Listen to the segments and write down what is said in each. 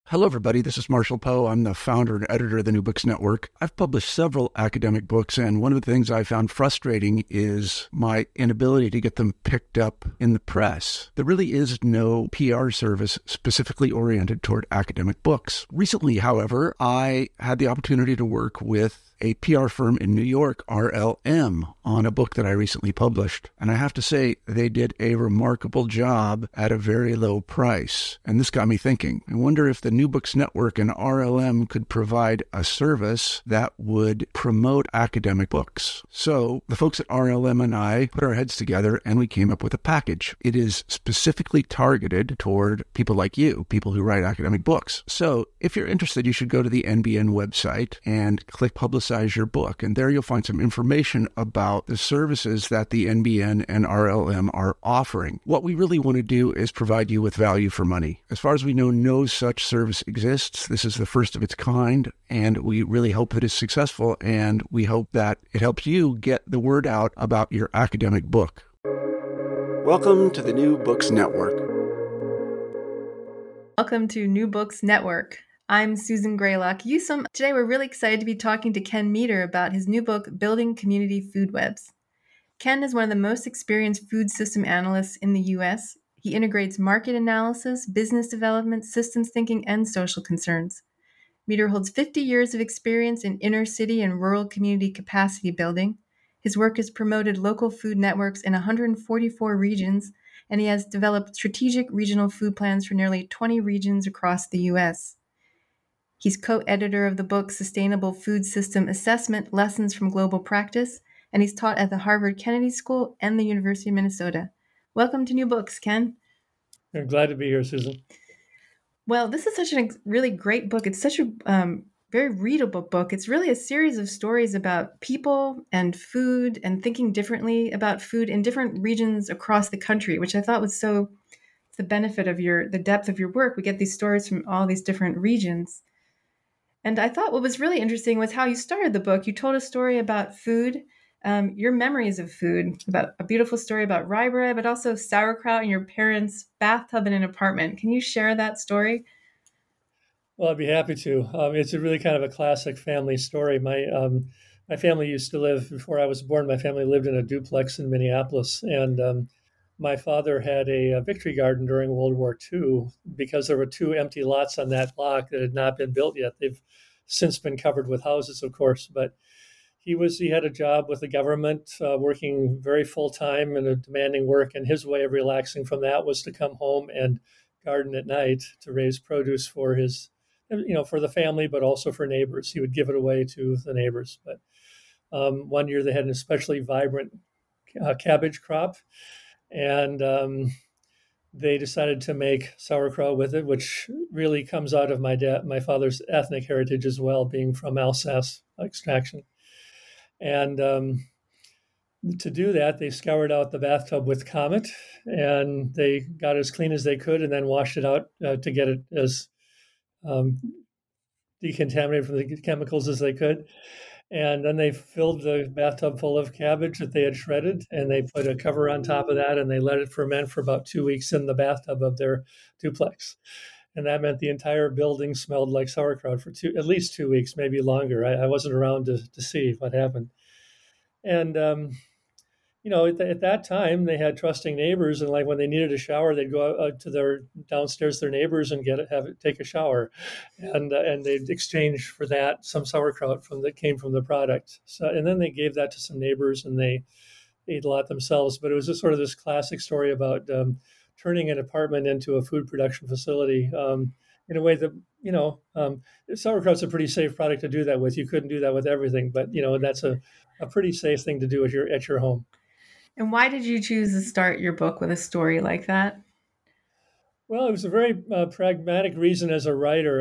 Hello, everybody. This is Marshall Poe. I'm the founder and editor of the New Books Network. I've published several academic books, and one of the things I found frustrating is my inability to get them picked up in the press. There really is no PR service specifically oriented toward academic books. Recently, however, I had the opportunity to work with a PR firm in New York, RLM, on a book that I recently published. And I have to say, they did a remarkable job at a very low price. And this got me thinking. I wonder if the New Books Network and RLM could provide a service that would promote academic books. So the folks at RLM and I put our heads together and we came up with a package. It is specifically targeted toward people like you, people who write academic books. So if you're interested, you should go to the NBN website and click Publicize Your Book. And there you'll find some information about the services that the NBN and RLM are offering. What we really want to do is provide you with value for money. As far as we know, no such service exists. This is the first of its kind, and we really hope that it's successful, and we hope that it helps you get the word out about your academic book. Welcome to the New Books Network. Welcome to New Books Network. I'm Susan Greylock Usum. Today we're really excited to be talking to Ken Meter about his new book, Building Community Food Webs. Ken is one of the most experienced food system analysts in the U.S. He integrates market analysis, business development, systems thinking, and social concerns. Meter holds 50 years of experience in inner city and rural community capacity building. His work has promoted local food networks in 144 regions, and he has developed strategic regional food plans for nearly 20 regions across the U.S. He's co-editor of the book Sustainable Food System Assessment, Lessons from Global Practice, and he's taught at the Harvard Kennedy School and the University of Minnesota. Welcome to New Books, Ken. I'm glad to be here, Susan. Well, this is such a really great book. It's such a very readable book. It's really a series of stories about people and food and thinking differently about food in different regions across the country, which I thought was so the benefit of the depth of your work. We get these stories from all these different regions. And I thought what was really interesting was how you started the book. You told a story about food, your memories of food, about a beautiful story about rye bread, but also sauerkraut in your parents' bathtub in an apartment. Can you share that story? Well, I'd be happy to. It's a really kind of a classic family story. My family used to live, before I was born, my family lived in a duplex in Minneapolis. And my father had a victory garden during World War II because there were two empty lots on that block that had not been built yet. They've since been covered with houses, of course, but he had a job with the government, working very full time and a demanding work. And his way of relaxing from that was to come home and garden at night to raise produce for for the family, but also for neighbors. He would give it away to the neighbors. But one year they had an especially vibrant cabbage crop, and they decided to make sauerkraut with it, which really comes out of my father's ethnic heritage as well, being from Alsace extraction. And to do that, they scoured out the bathtub with Comet, and they got as clean as they could, and then washed it out to get it as decontaminated from the chemicals as they could. And then they filled the bathtub full of cabbage that they had shredded, and they put a cover on top of that, and they let it ferment for about 2 weeks in the bathtub of their duplex. And that meant the entire building smelled like sauerkraut for at least 2 weeks, maybe longer. I wasn't around to see what happened. And at that time, they had trusting neighbors, and like when they needed a shower, they'd go out to their downstairs, their neighbors, and take a shower, and they'd exchange for that some sauerkraut that came from the product. So, and then they gave that to some neighbors, and they ate a lot themselves. But it was just sort of this classic story about turning an apartment into a food production facility in a way that sauerkraut's a pretty safe product to do that with. You couldn't do that with everything, but that's a pretty safe thing to do at your home. And why did you choose to start your book with a story like that? Well, it was a very pragmatic reason as a writer.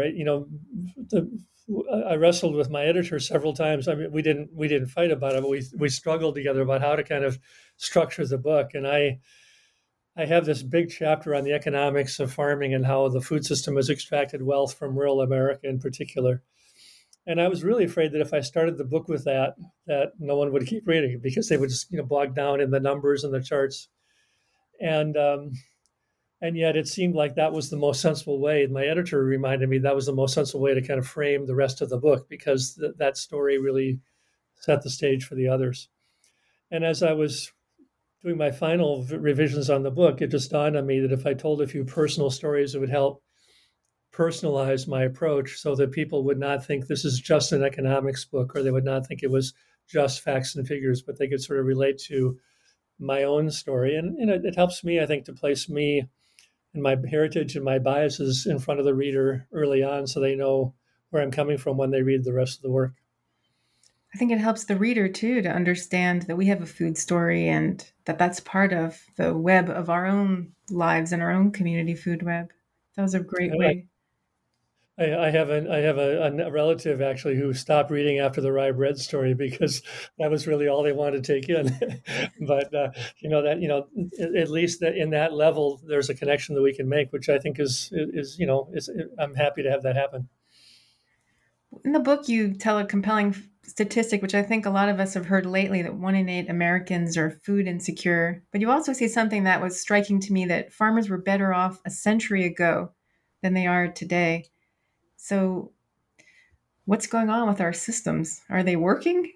I wrestled with my editor several times. I mean, we didn't fight about it, but we struggled together about how to kind of structure the book. And I have this big chapter on the economics of farming and how the food system has extracted wealth from rural America in particular. And I was really afraid that if I started the book with that no one would keep reading it because they would just bog down in the numbers and the charts. And And yet it seemed like that was the most sensible way. My editor reminded me that was the most sensible way to kind of frame the rest of the book, because that story really set the stage for the others. And as I was doing my final revisions on the book, it just dawned on me that if I told a few personal stories, it would help personalize my approach so that people would not think this is just an economics book, or they would not think it was just facts and figures, but they could sort of relate to my own story. And it helps me, I think, to place me and my heritage and my biases in front of the reader early on, so they know where I'm coming from when they read the rest of the work. I think it helps the reader too to understand that we have a food story and that that's part of the web of our own lives and our own community food web. That was a great way. I have a relative actually who stopped reading after the rye bread story because that was really all they wanted to take in. But at least that in that level, there's a connection that we can make, which I think is I'm happy to have that happen. In the book, you tell a compelling statistic, which I think a lot of us have heard lately, that 1 in 8 Americans are food insecure. But you also say something that was striking to me, that farmers were better off a century ago than they are today. So what's going on with our systems? Are they working?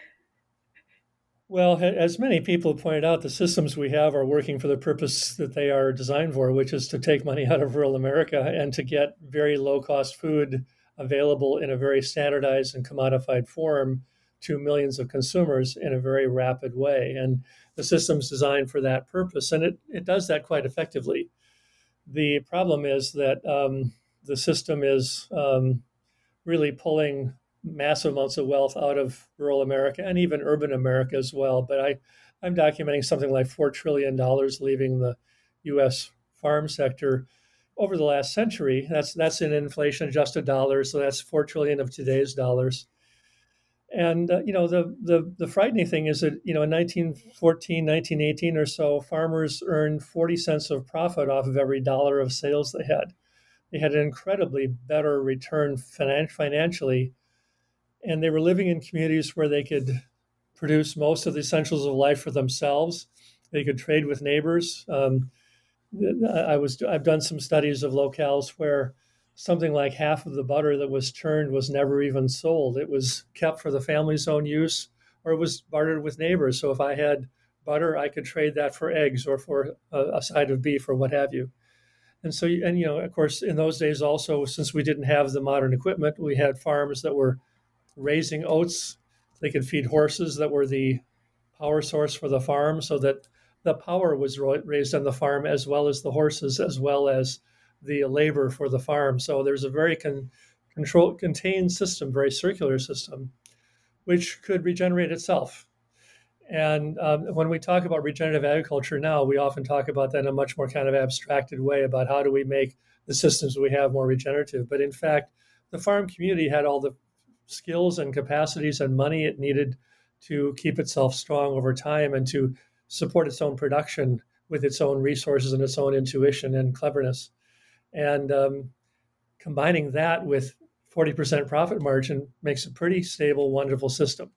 Well, as many people pointed out, the systems we have are working for the purpose that they are designed for, which is to take money out of rural America and to get very low-cost food available in a very standardized and commodified form to millions of consumers in a very rapid way. And the system's designed for that purpose, and it does that quite effectively. The problem is that the system is really pulling massive amounts of wealth out of rural America and even urban America as well. But I'm documenting something like $4 trillion leaving the U.S. farm sector over the last century. That's in inflation adjusted dollars, so that's 4 trillion of today's dollars. And the frightening thing is that in 1914, 1918 or so, farmers earned 40 cents of profit off of every dollar of sales they had. They had an incredibly better return financially, and they were living in communities where they could produce most of the essentials of life for themselves. They could trade with neighbors. I've done some studies of locales where something like half of the butter that was churned was never even sold. It was kept for the family's own use, or it was bartered with neighbors. So if I had butter, I could trade that for eggs or for a side of beef or what have you. And so, of course, in those days also, since we didn't have the modern equipment, we had farms that were raising oats. They could feed horses that were the power source for the farm, so that the power was raised on the farm as well as the horses, as well as the labor for the farm. So there's a very contained system, very circular system, which could regenerate itself. And when we talk about regenerative agriculture now, we often talk about that in a much more kind of abstracted way about how do we make the systems we have more regenerative. But in fact, the farm community had all the skills and capacities and money it needed to keep itself strong over time and to support its own production with its own resources and its own intuition and cleverness. And combining that with 40% profit margin makes a pretty stable, wonderful system.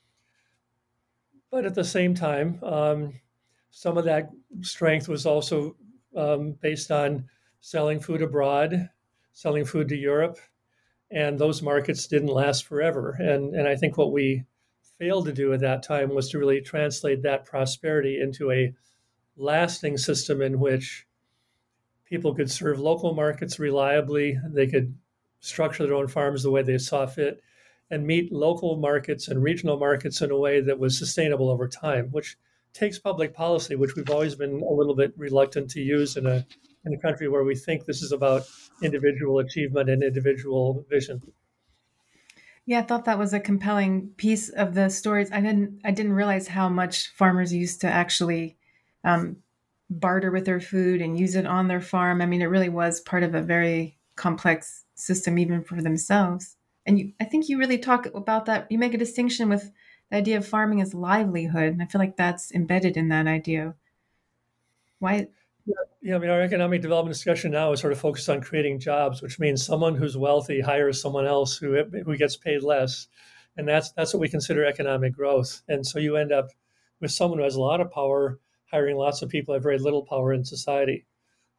But at the same time, some of that strength was also based on selling food abroad, selling food to Europe, and those markets didn't last forever. And I think what we failed to do at that time was to really translate that prosperity into a lasting system in which people could serve local markets reliably, they could structure their own farms the way they saw fit, and meet local markets and regional markets in a way that was sustainable over time, which takes public policy, which we've always been a little bit reluctant to use in a country where we think this is about individual achievement and individual vision. Yeah, I thought that was a compelling piece of the stories. I didn't realize how much farmers used to actually barter with their food and use it on their farm. I mean, it really was part of a very complex system, even for themselves. And I think you really talk about that. You make a distinction with the idea of farming as livelihood, and I feel like that's embedded in that idea. Why? Yeah, I mean, our economic development discussion now is sort of focused on creating jobs, which means someone who's wealthy hires someone else who gets paid less, and that's what we consider economic growth. And so you end up with someone who has a lot of power hiring lots of people who have very little power in society.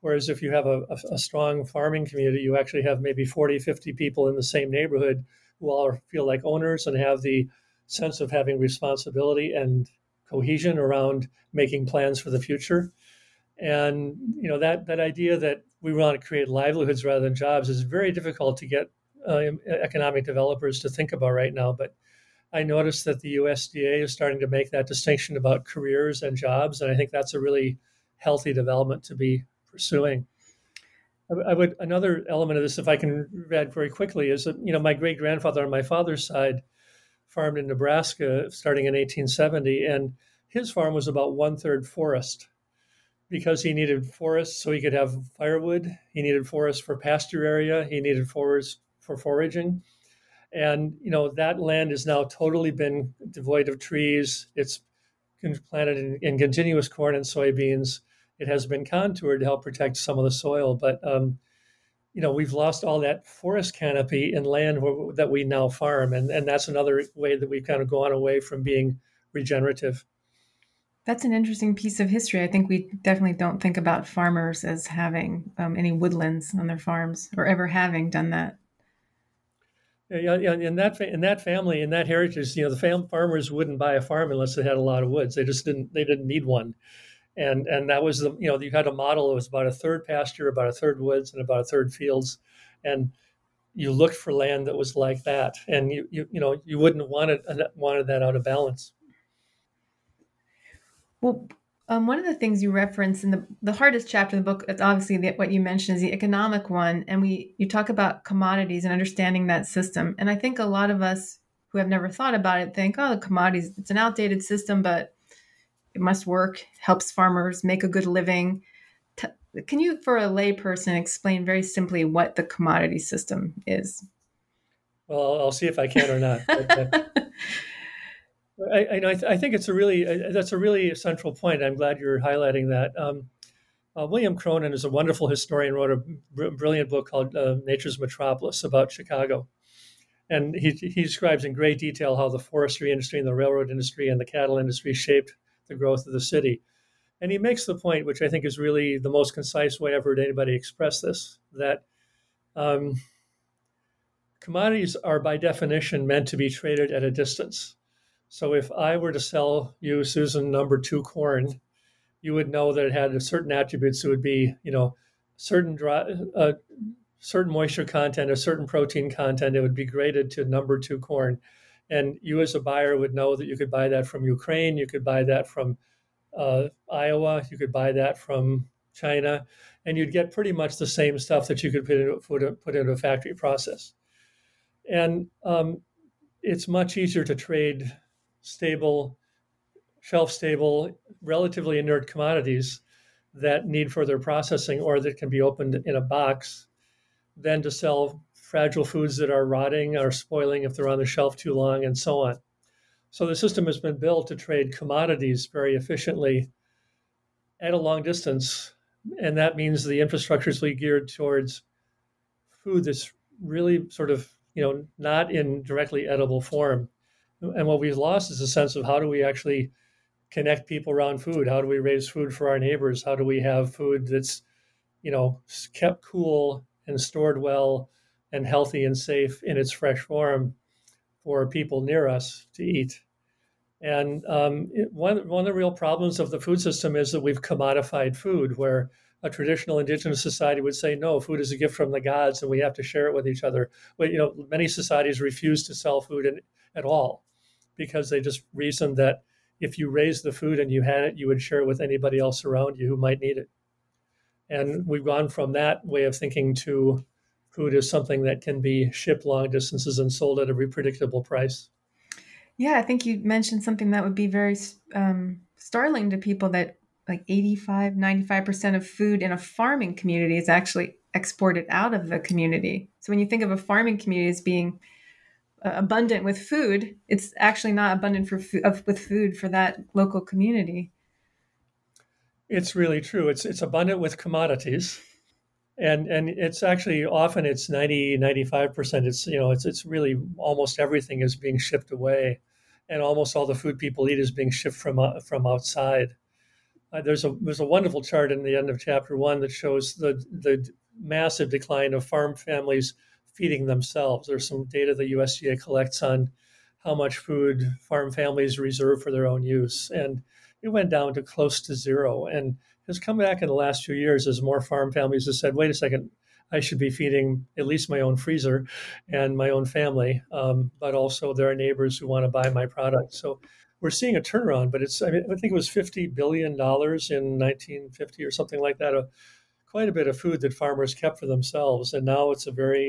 Whereas if you have a strong farming community, you actually have maybe 40, 50 people in the same neighborhood who all feel like owners and have the sense of having responsibility and cohesion around making plans for the future. And that idea that we want to create livelihoods rather than jobs is very difficult to get economic developers to think about right now. But I noticed that the USDA is starting to make that distinction about careers and jobs, and I think that's a really healthy development to be pursuing. Another element of this, if I can add very quickly, is that my great grandfather on my father's side farmed in Nebraska starting in 1870, and his farm was about 1/3 forest because he needed forests so he could have firewood. He needed forests for pasture area. He needed forests for foraging. And that land has now totally been devoid of trees. It's planted in continuous corn and soybeans. It has been contoured to help protect some of the soil, but we've lost all that forest canopy in land that we now farm, and that's another way that we've kind of gone away from being regenerative. That's an interesting piece of history. I think we definitely don't think about farmers as having any woodlands on their farms or ever having done that. Yeah, in that family, in that heritage, the farmers wouldn't buy a farm unless they had a lot of woods. They just didn't. They didn't need one, and that was you had a model. It was about 1/3 pasture, about 1/3 woods, and about 1/3 fields, and you looked for land that was like that, and you wouldn't wanted that out of balance. Well, one of the things you reference in the hardest chapter of the book, it's obviously what you mentioned is the economic one, and you talk about commodities and understanding that system. And I think a lot of us who have never thought about it think, oh, the commodities, it's an outdated system, but it must work, helps farmers make a good living. Can you, for a layperson, explain very simply what the commodity system is? Well, I'll see if I can or not. I think that's a really central point. I'm glad you're highlighting that. William Cronon is a wonderful historian, wrote a brilliant book called Nature's Metropolis about Chicago. And he describes in great detail how the forestry industry and the railroad industry and the cattle industry shaped the growth of the city. And he makes the point, which I think is really the most concise way I've heard anybody express this, that commodities are by definition meant to be traded at a distance. So if I were to sell you, Susan, number 2 corn, you would know that it had certain attributes. It would be, certain moisture content, a certain protein content. It would be graded to number 2 corn. And you as a buyer would know that you could buy that from Ukraine, you could buy that from Iowa, you could buy that from China, and you'd get pretty much the same stuff that you could put into a factory process. And it's much easier to trade shelf-stable, relatively inert commodities that need further processing or that can be opened in a box than to sell fragile foods that are rotting or spoiling if they're on the shelf too long and so on. So the system has been built to trade commodities very efficiently at a long distance, and that means the infrastructure is really geared towards food that's really sort of, not in directly edible form. And what we've lost is a sense of how do we actually connect people around food? How do we raise food for our neighbors? How do we have food that's, kept cool and stored well and healthy and safe in its fresh form for people near us to eat? And one of the real problems of the food system is that we've commodified food, where a traditional indigenous society would say, no, food is a gift from the gods and we have to share it with each other. But, many societies refuse to sell food at all because they just reason that if you raised the food and you had it, you would share it with anybody else around you who might need it. And we've gone from that way of thinking to food as something that can be shipped long distances and sold at a predictable price. Yeah, I think you mentioned something that would be very startling to people, that like 95% of food in a farming community is actually exported out of the community. So when you think of a farming community as being abundant with food, it's actually not abundant with food for that local community. It's really true. It's abundant with commodities. And it's actually often it's 95%. It's really almost everything is being shipped away, and almost all the food people eat is being shipped from outside. there's a wonderful chart in the end of chapter 1 that shows the massive decline of farm families feeding themselves. There's some data the USDA collects on how much food farm families reserve for their own use, and it went down to close to zero, and has come back in the last few years as more farm families have said, wait a second, I should be feeding at least my own freezer and my own family, but also there are neighbors who want to buy my product. So we're seeing a turnaround, but I think it was $50 billion in 1950 or something like that, quite a bit of food that farmers kept for themselves. And now it's a very,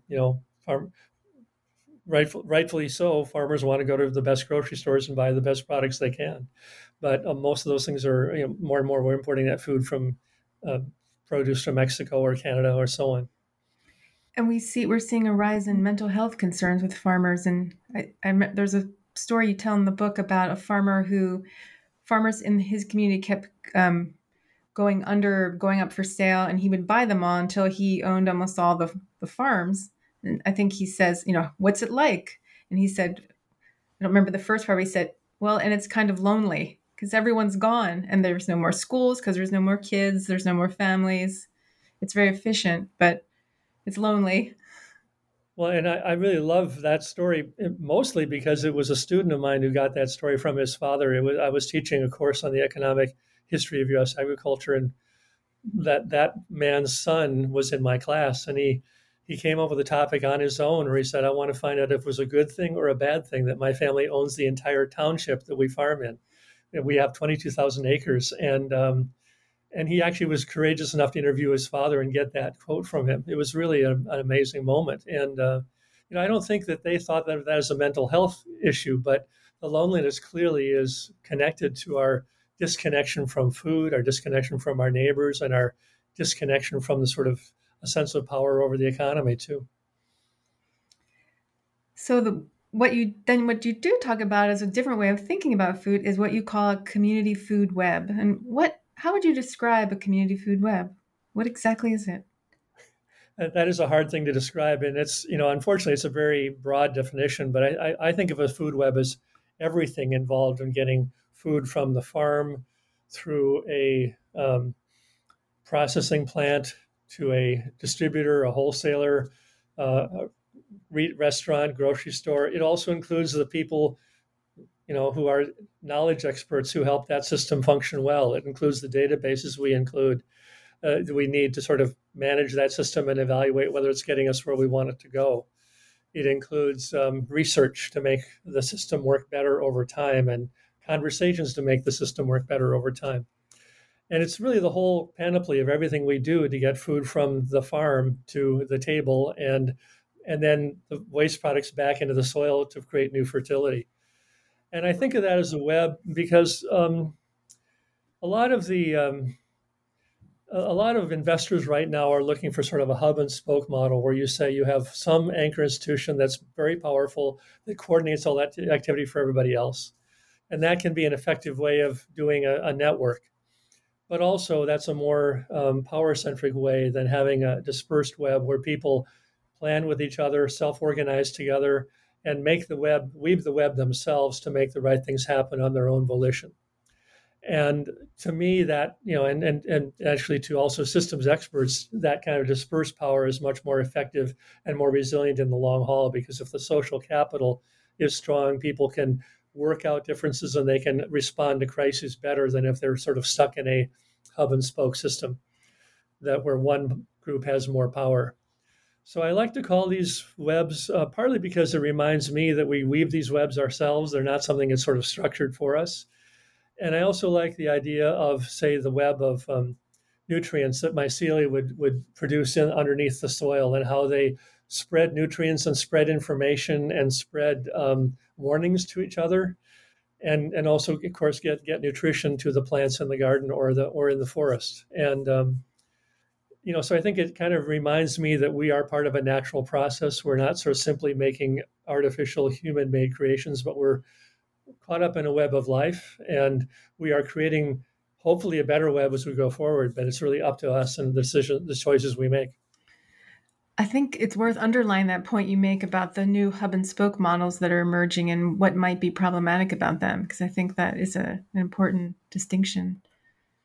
rightfully so, farmers want to go to the best grocery stores and buy the best products they can. But most of those things are, more and more, we're importing that food from produce from Mexico or Canada or so on. And we're seeing a rise in mental health concerns with farmers. And there's a story you tell in the book about a farmers in his community kept going up for sale, and he would buy them all until he owned almost all the farms. And I think he says, what's it like? And he said, I don't remember the first part, but he said, well, and it's kind of lonely because everyone's gone and there's no more schools because there's no more kids, there's no more families. It's very efficient, but it's lonely. Well, and I really love that story, mostly because it was a student of mine who got that story from his father. I was teaching a course on the economic history of U.S. agriculture, and that man's son was in my class, and he came up with a topic on his own where he said, I want to find out if it was a good thing or a bad thing that my family owns the entire township that we farm in. And we have 22,000 acres, and he actually was courageous enough to interview his father and get that quote from him. It was really an amazing moment. And, I don't think that they thought that as a mental health issue, but the loneliness clearly is connected to our disconnection from food, our disconnection from our neighbors, and our disconnection from the sort of a sense of power over the economy too. So what you do talk about as a different way of thinking about food is what you call a community food web. And how would you describe a community food web? What exactly is it? That is a hard thing to describe, and it's unfortunately it's a very broad definition. But I think of a food web as everything involved in getting food from the farm through a processing plant to a distributor, a wholesaler, a restaurant, grocery store. It also includes the people who are knowledge experts who help that system function well. It includes the databases we need to sort of manage that system and evaluate whether it's getting us where we want it to go. It includes research to make the system work better over time and conversations to make the system work better over time. And it's really the whole panoply of everything we do to get food from the farm to the table and then the waste products back into the soil to create new fertility. And I think of that as a web because a lot of investors right now are looking for sort of a hub and spoke model where you say you have some anchor institution that's very powerful that coordinates all that activity for everybody else. And that can be an effective way of doing a network. But also that's a more power-centric way than having a dispersed web where people plan with each other, self-organize together, and weave the web themselves to make the right things happen on their own volition. And to me, that, and actually to also systems experts, that kind of dispersed power is much more effective and more resilient in the long haul, because if the social capital is strong, people can work out differences and they can respond to crises better than if they're sort of stuck in a hub and spoke system where one group has more power. So I like to call these webs, partly because it reminds me that we weave these webs ourselves. They're not something that's sort of structured for us. And I also like the idea of, say, the web of nutrients that mycelia would produce underneath the soil, and how they spread nutrients and spread information and spread warnings to each other, and also, of course, get nutrition to the plants in the garden or in the forest. And so I think it kind of reminds me that we are part of a natural process. We're not sort of simply making artificial human-made creations, but we're caught up in a web of life, and we are creating hopefully a better web as we go forward, but it's really up to us and the choices we make. I think it's worth underlining that point you make about the new hub and spoke models that are emerging and what might be problematic about them, because I think that is an important distinction.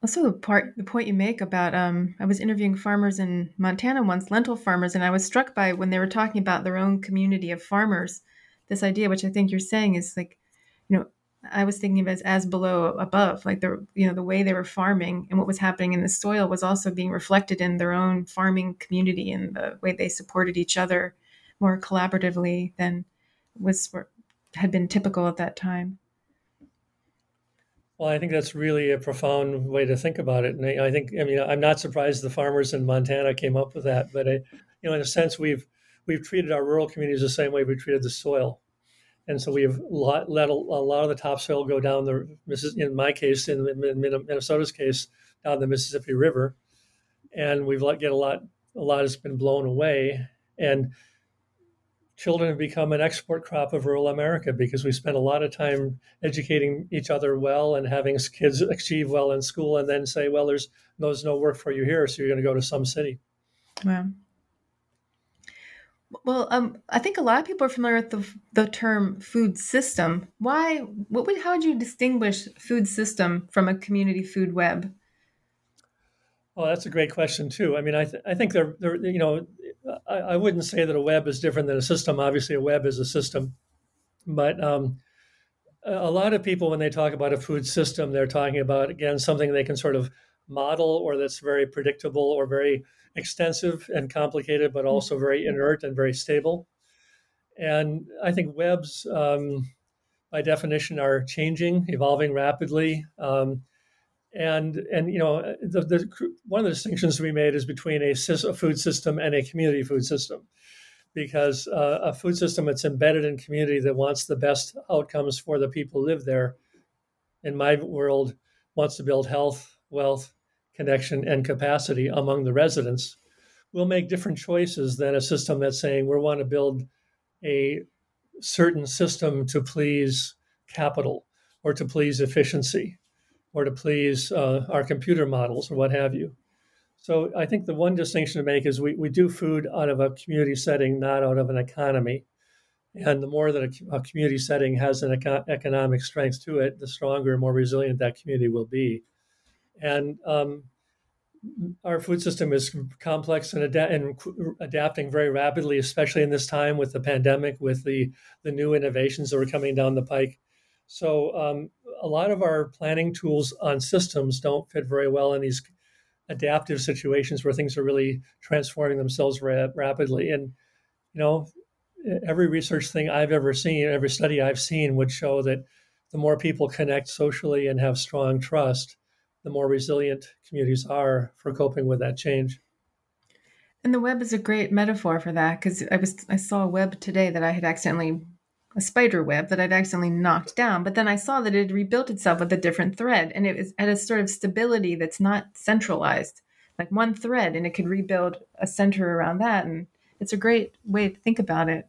Also, the point you make about I was interviewing farmers in Montana once, lentil farmers, and I was struck by when they were talking about their own community of farmers. This idea, which I think you're saying, is like, you know, I was thinking of it as below above, like the way they were farming and what was happening in the soil was also being reflected in their own farming community and the way they supported each other more collaboratively than was had been typical at that time. Well, I think that's really a profound way to think about it. And I think, I mean, I'm not surprised the farmers in Montana came up with that, but in a sense, we've treated our rural communities the same way we treated the soil. And so we have let a lot of the topsoil go down in my case, in Minnesota's case, down the Mississippi River, and we've let get a lot has been blown away, and children have become an export crop of rural America because we spend a lot of time educating each other well and having kids achieve well in school, and then say, well, there's no work for you here, so you're going to go to some city. Wow. Well, I think a lot of people are familiar with the term food system. Why? How would you distinguish food system from a community food web? Oh, that's a great question too. I mean, I think I wouldn't say that a web is different than a system. Obviously, a web is a system, but a lot of people, when they talk about a food system, they're talking about, again, something they can sort of model or that's very predictable or very extensive and complicated, but also very inert and very stable. And I think webs, by definition, are changing, evolving rapidly. One of the distinctions we made is between a food system and a community food system, because a food system that's embedded in community that wants the best outcomes for the people who live there, in my world, wants to build health, wealth, connection, and capacity among the residents, will make different choices than a system that's saying we want to build a certain system to please capital or to please efficiency or to please our computer models or what have you. So I think the one distinction to make is we do food out of a community setting, not out of an economy. And the more that a community setting has an economic strength to it, the stronger and more resilient that community will be. And our food system is complex and adapting very rapidly, especially in this time with the pandemic, with the new innovations that are coming down the pike. So a lot of our planning tools on systems don't fit very well in these adaptive situations where things are really transforming themselves rapidly. And, every research thing I've ever seen, every study I've seen would show that the more people connect socially and have strong trust, the more resilient communities are for coping with that change. And the web is a great metaphor for that, because I saw a web today that I had a spider web that I'd accidentally knocked down, but then I saw that it had rebuilt itself with a different thread, and it was at a sort of stability that's not centralized, like one thread, and it could rebuild a center around that. And it's a great way to think about it.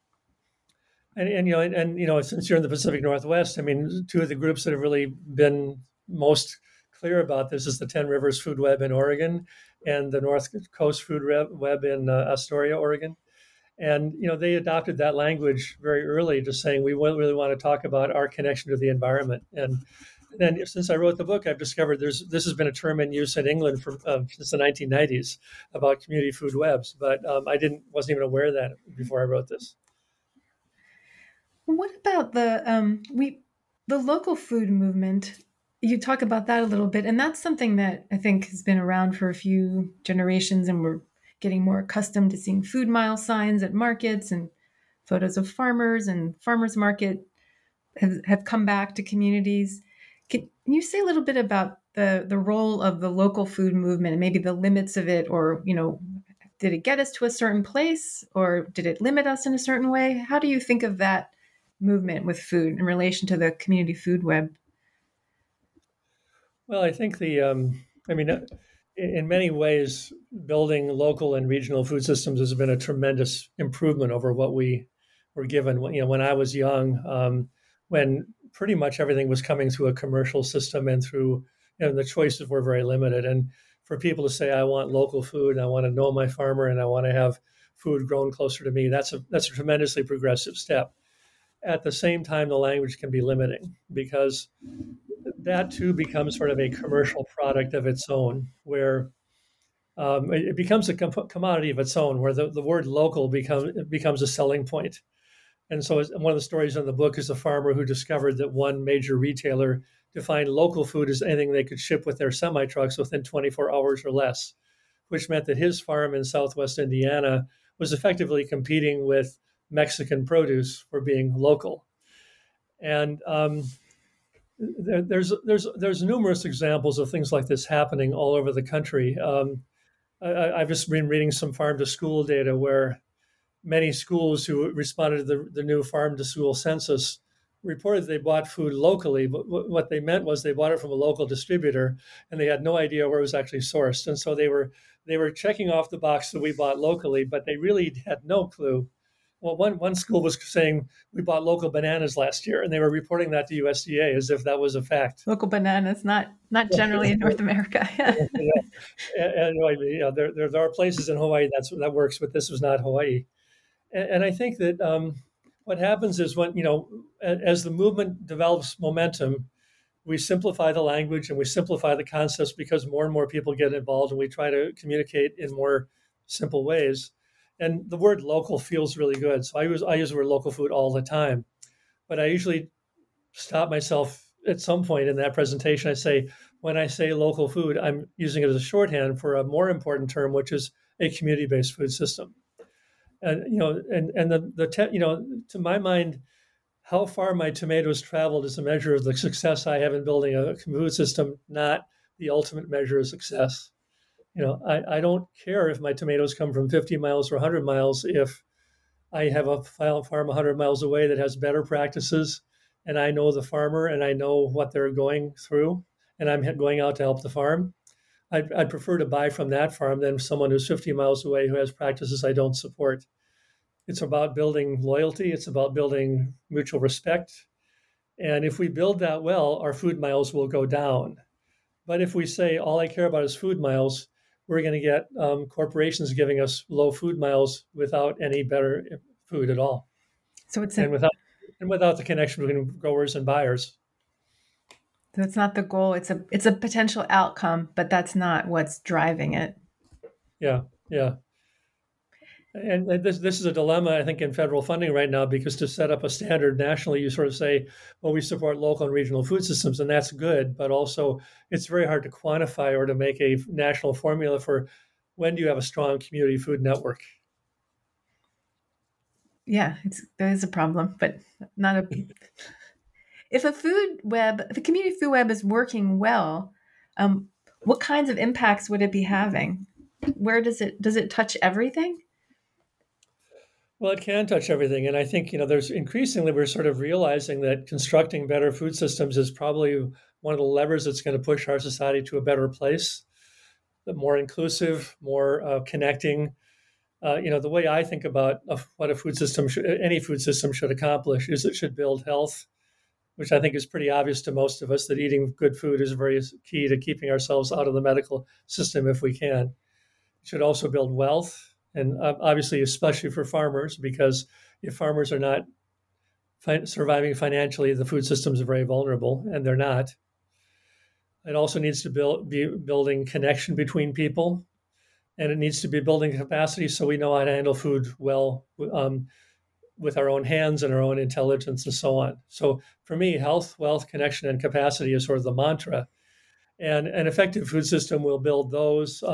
Since you're in the Pacific Northwest, I mean, two of the groups that have really been most clear about this is the 10 Rivers Food Web in Oregon and the North Coast Food Web in Astoria, Oregon. And, they adopted that language very early, just saying we really want to talk about our connection to the environment. And then since I wrote the book, I've discovered this has been a term in use in England since the 1990s about community food webs. But wasn't even aware of that before I wrote this. What about the local food movement? You talk about that a little bit, and that's something that I think has been around for a few generations, and we're getting more accustomed to seeing food mile signs at markets and photos of farmers and farmers market have come back to communities. Can you say a little bit about the role of the local food movement and maybe the limits of it, or, did it get us to a certain place or did it limit us in a certain way? How do you think of that movement with food in relation to the community food web? Well, I think in many ways, building local and regional food systems has been a tremendous improvement over what we were given. When I was young, when pretty much everything was coming through a commercial system and through, the choices were very limited. And for people to say, I want local food, and I want to know my farmer, and I want to have food grown closer to me, that's a tremendously progressive step. At the same time, the language can be limiting because that too becomes sort of a commercial product of its own, where it becomes a commodity of its own, where the word local becomes a selling point. And so one of the stories in the book is a farmer who discovered that one major retailer defined local food as anything they could ship with their semi trucks within 24 hours or less, which meant that his farm in Southwest Indiana was effectively competing with Mexican produce for being local. And there's numerous examples of things like this happening all over the country. I've just been reading some farm to school data where many schools who responded to the new farm to school census reported they bought food locally, but what they meant was they bought it from a local distributor and they had no idea where it was actually sourced. And so they were checking off the box that we bought locally, but they really had no clue. Well, one school was saying we bought local bananas last year, and they were reporting that to USDA as if that was a fact. Local bananas, not generally in North America. And there are places in Hawaii that works, but this was not Hawaii. And I think that what happens is when, as the movement develops momentum, we simplify the language and we simplify the concepts because more and more people get involved and we try to communicate in more simple ways. And the word local feels really good. So I use the word local food all the time, but I usually stop myself at some point in that presentation. I say, when I say local food, I'm using it as a shorthand for a more important term, which is a community-based food system. And to my mind, how far my tomatoes traveled is a measure of the success I have in building a food system, not the ultimate measure of success. I don't care if my tomatoes come from 50 miles or 100 miles if I have a farm 100 miles away that has better practices and I know the farmer and I know what they're going through and I'm going out to help the farm. I'd prefer to buy from that farm than someone who's 50 miles away who has practices I don't support. It's about building loyalty. It's about building mutual respect. And if we build that well, our food miles will go down. But if we say all I care about is food miles, we're going to get corporations giving us low food miles without any better food at all. So without the connection between growers and buyers. So it's not the goal. It's a potential outcome, but that's not what's driving it. Yeah. And this is a dilemma, I think, in federal funding right now, because to set up a standard nationally, you sort of say, well, we support local and regional food systems, and that's good. But also, it's very hard to quantify or to make a national formula for when do you have a strong community food network. Yeah, there is a problem, but not a... If a community food web is working well, what kinds of impacts would it be having? Where does it touch everything? Well, it can touch everything. And I think, there's increasingly, we're sort of realizing that constructing better food systems is probably one of the levers that's going to push our society to a better place, more inclusive, more connecting. The way I think about what any food system should accomplish is it should build health, which I think is pretty obvious to most of us that eating good food is very key to keeping ourselves out of the medical system if we can. It should also build wealth. And obviously, especially for farmers, because if farmers are not surviving financially, the food systems are very vulnerable, and they're not. It also needs to be building connection between people, and it needs to be building capacity so we know how to handle food well with our own hands and our own intelligence and so on. So for me, health, wealth, connection, and capacity is sort of the mantra. And an effective food system will build those.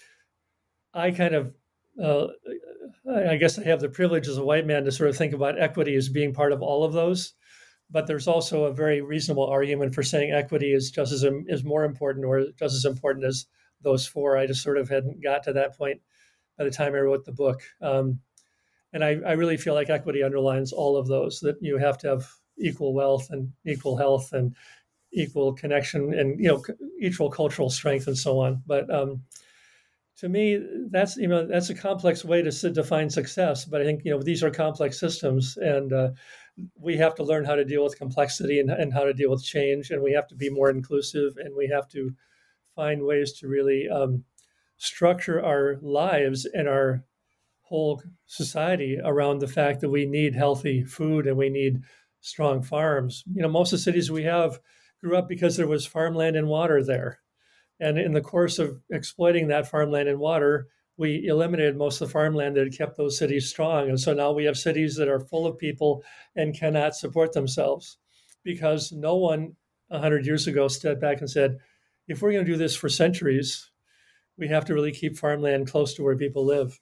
I guess I have the privilege as a white man to sort of think about equity as being part of all of those. But there's also a very reasonable argument for saying equity is is more important or just as important as those four. I just sort of hadn't got to that point by the time I wrote the book. And I really feel like equity underlines all of those, that you have to have equal wealth and equal health and equal connection and, equal cultural strength and so on. But to me, that's a complex way to define success. But I think, these are complex systems and we have to learn how to deal with complexity and how to deal with change. And we have to be more inclusive and we have to find ways to really structure our lives and our whole society around the fact that we need healthy food and we need strong farms. Most of the cities we have grew up because there was farmland and water there. And in the course of exploiting that farmland and water, we eliminated most of the farmland that had kept those cities strong. And so now we have cities that are full of people and cannot support themselves because no one 100 years ago stepped back and said, if we're going to do this for centuries, we have to really keep farmland close to where people live.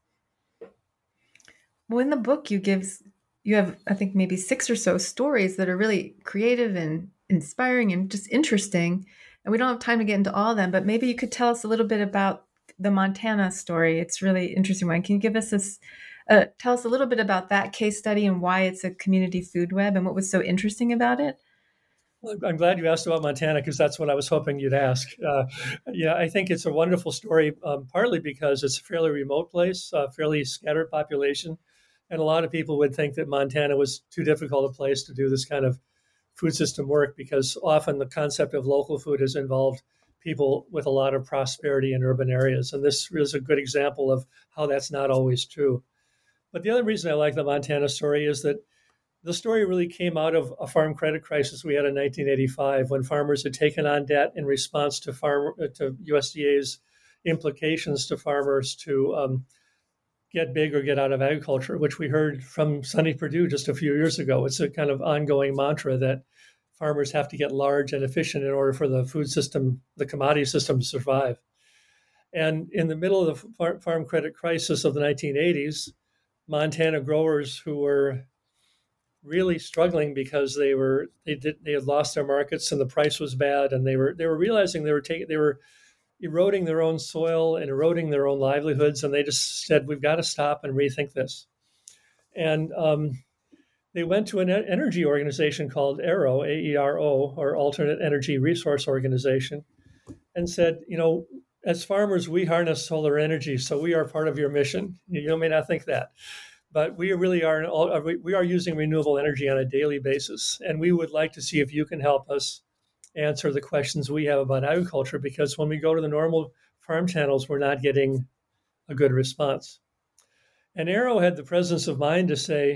Well, in the book, you have, I think, maybe 6 or so stories that are really creative and inspiring and just interesting. And we don't have time to get into all of them, but maybe you could tell us a little bit about the Montana story. It's really interesting one. Can you give us tell us a little bit about that case study and why it's a community food web and what was so interesting about it? Well, I'm glad you asked about Montana because that's what I was hoping you'd ask. I think it's a wonderful story, partly because it's a fairly remote place, fairly scattered population. And a lot of people would think that Montana was too difficult a place to do this kind of food system work because often the concept of local food has involved people with a lot of prosperity in urban areas. And this is a good example of how that's not always true. But the other reason I like the Montana story is that the story really came out of a farm credit crisis we had in 1985 when farmers had taken on debt in response to USDA's implications to farmers to get big or get out of agriculture, which we heard from Sonny Perdue just a few years ago. It's a kind of ongoing mantra that farmers have to get large and efficient in order for the food system, the commodity system to survive. And in the middle of the farm credit crisis of the 1980s, Montana growers who were really struggling because they had lost their markets and the price was bad, and they were realizing they were eroding their own soil and eroding their own livelihoods, and they just said, we've got to stop and rethink this. And they went to an energy organization called AERO, AERO, or Alternate Energy Resource Organization, and said, as farmers, we harness solar energy, so we are part of your mission. You may not think that, but we really are. We are using renewable energy on a daily basis, and we would like to see if you can help us answer the questions we have about agriculture, because when we go to the normal farm channels, we're not getting a good response. And AERO had the presence of mind to say,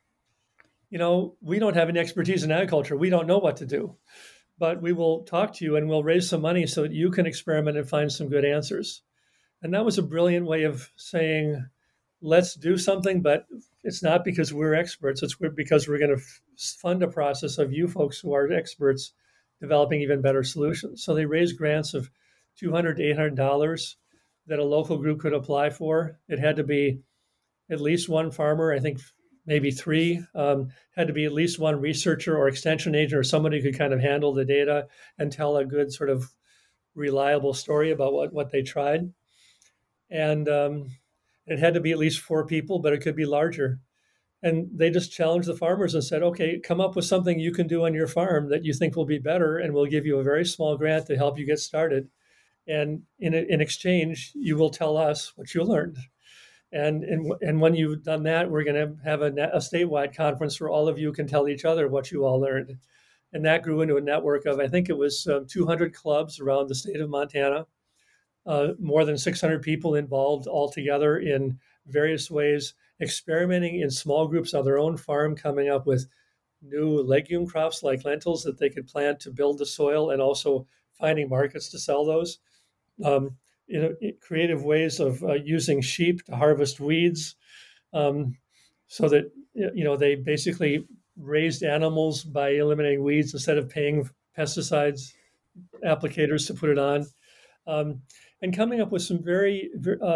we don't have any expertise in agriculture. We don't know what to do, but we will talk to you and we'll raise some money so that you can experiment and find some good answers. And that was a brilliant way of saying, let's do something, but it's not because we're experts. It's because we're going to fund a process of you folks who are experts developing even better solutions. So they raised grants of $200 to $800 that a local group could apply for. It had to be at least one farmer, I think maybe 3, had to be at least one researcher or extension agent or somebody who could kind of handle the data and tell a good sort of reliable story about what they tried. And it had to be at least 4 people, but it could be larger. And they just challenged the farmers and said, okay, come up with something you can do on your farm that you think will be better, and we'll give you a very small grant to help you get started. And in exchange, you will tell us what you learned. And when you've done that, we're going to have a statewide conference where all of you can tell each other what you all learned. And that grew into a network of, I think it was 200 clubs around the state of Montana, more than 600 people involved altogether in various ways, experimenting in small groups on their own farm, coming up with new legume crops like lentils that they could plant to build the soil, and also finding markets to sell those. Creative ways of using sheep to harvest weeds, so that they basically raised animals by eliminating weeds instead of paying pesticides applicators to put it on, and coming up with some very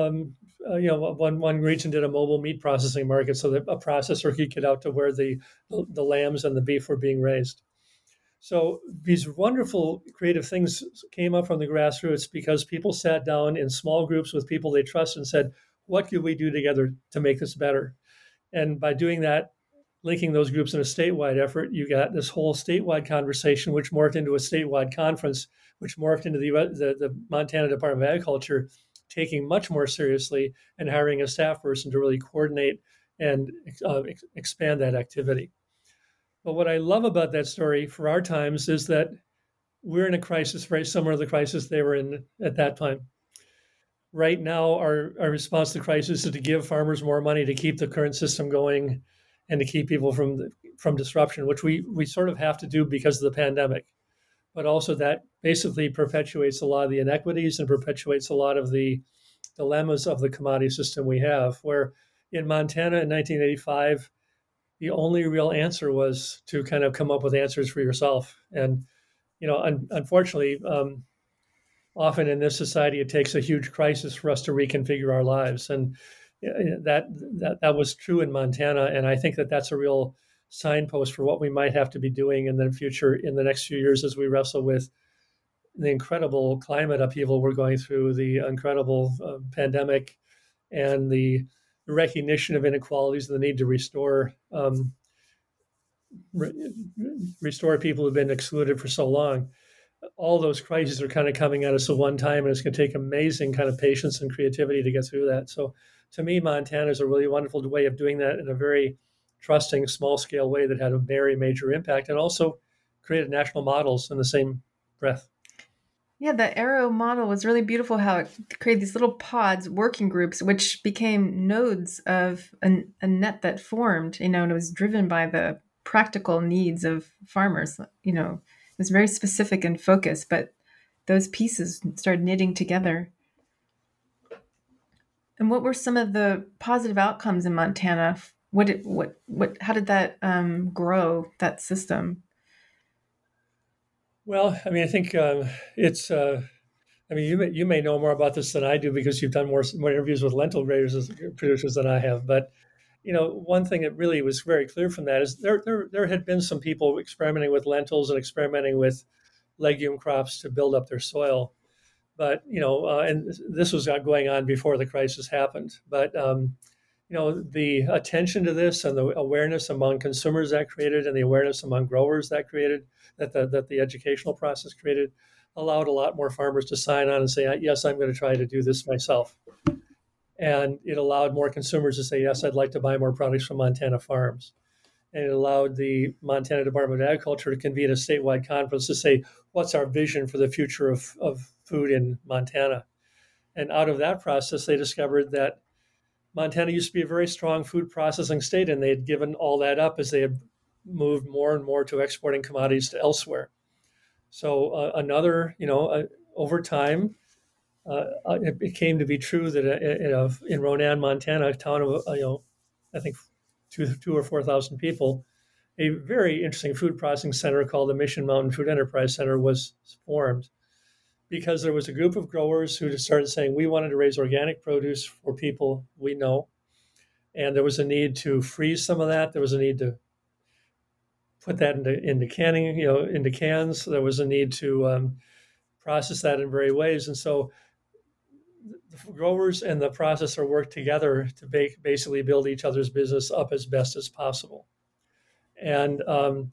one region did a mobile meat processing market so that a processor could get out to where the lambs and the beef were being raised. So these wonderful creative things came up from the grassroots because people sat down in small groups with people they trust and said, what could we do together to make this better? And by doing that, linking those groups in a statewide effort, you got this whole statewide conversation, which morphed into a statewide conference, which morphed into the Montana Department of Agriculture taking much more seriously and hiring a staff person to really coordinate and expand that activity. But what I love about that story for our times is that we're in a crisis very similar to the crisis they were in at that time. Right now, our response to the crisis is to give farmers more money to keep the current system going and to keep people from disruption, which we sort of have to do because of the pandemic. but also that basically perpetuates a lot of the inequities and perpetuates a lot of the dilemmas of the commodity system we have. Where in Montana in 1985, the only real answer was to kind of come up with answers for yourself. And unfortunately, often in this society, it takes a huge crisis for us to reconfigure our lives, and that was true in Montana. And I think that that's a real signpost for what we might have to be doing in the future, in the next few years, as we wrestle with the incredible climate upheaval we're going through, the incredible pandemic, and the recognition of inequalities, and the need to restore people who've been excluded for so long. All those crises are kind of coming at us at one time, and it's going to take amazing kind of patience and creativity to get through that. So to me, Montana is a really wonderful way of doing that in a very trusting, small scale way that had a very major impact, and also created national models in the same breath. Yeah, the Arrow model was really beautiful, how it created these little pods, working groups, which became nodes of a net that formed, and it was driven by the practical needs of farmers. It was very specific and focused, but those pieces started knitting together. And what were some of the positive outcomes in Montana? How did that grow, that system? Well, I mean, I think it's. I mean, you may know more about this than I do because you've done more interviews with lentil producers than I have. But one thing that really was very clear from that is there had been some people experimenting with lentils and experimenting with legume crops to build up their soil. But and this was going on before the crisis happened. But the attention to this and the awareness among consumers that created, and the awareness among growers that created, that the educational process created, allowed a lot more farmers to sign on and say, yes, I'm going to try to do this myself. And it allowed more consumers to say, yes, I'd like to buy more products from Montana farms. And it allowed the Montana Department of Agriculture to convene a statewide conference to say, what's our vision for the future of food in Montana? And out of that process, they discovered that Montana used to be a very strong food processing state, and they had given all that up as they had moved more and more to exporting commodities to elsewhere. So over time, it came to be true that in Ronan, Montana, a town of I think 2,000 or 4,000 people, a very interesting food processing center called the Mission Mountain Food Enterprise Center was formed, because there was a group of growers who just started saying, we wanted to raise organic produce for people we know, and there was a need to freeze some of that. There was a need to put that into canning, into cans. There was a need to process that in various ways. And so the growers and the processor worked together to basically build each other's business up as best as possible. And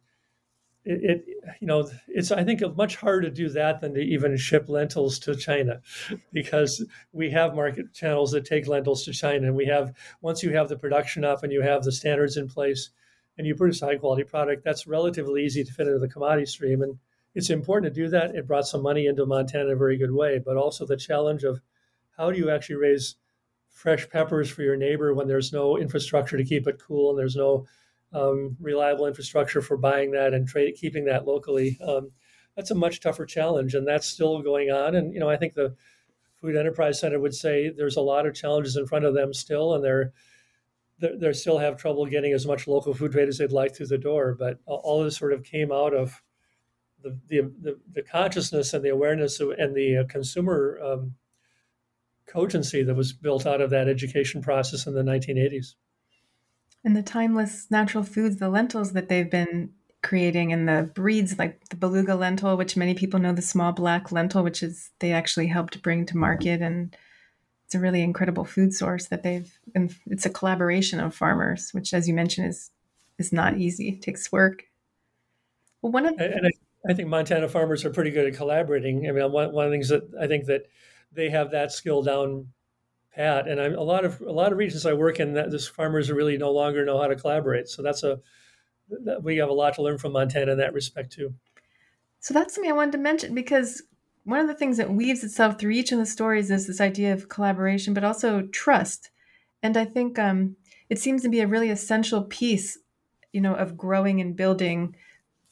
it's I think much harder to do that than to even ship lentils to China, because we have market channels that take lentils to China. And once you have the production up and you have the standards in place, and you produce a high quality product, that's relatively easy to fit into the commodity stream. And it's important to do that. It brought some money into Montana in a very good way, but also the challenge of how do you actually raise fresh peppers for your neighbor when there's no infrastructure to keep it cool, and there's no reliable infrastructure for buying that and keeping that locally. That's a much tougher challenge, and that's still going on. And I think the Food Enterprise Center would say there's a lot of challenges in front of them still, and they still have trouble getting as much local food trade as they'd like through the door. But all this sort of came out of the consciousness and the awareness and the consumer cogency that was built out of that education process in the 1980s. And the timeless natural foods, the lentils that they've been creating, and the breeds like the beluga lentil, which many people know, the small black lentil, which they actually helped bring to market. And it's a really incredible food source and it's a collaboration of farmers, which, as you mentioned, is not easy. It takes work. Well, I think Montana farmers are pretty good at collaborating. I mean, one of the things that I think that they have that skill down pat, and a lot of regions I work in, that this farmers really no longer know how to collaborate. So we have a lot to learn from Montana in that respect too. So that's something I wanted to mention, because one of the things that weaves itself through each of the stories is this idea of collaboration, but also trust. And I think it seems to be a really essential piece, of growing and building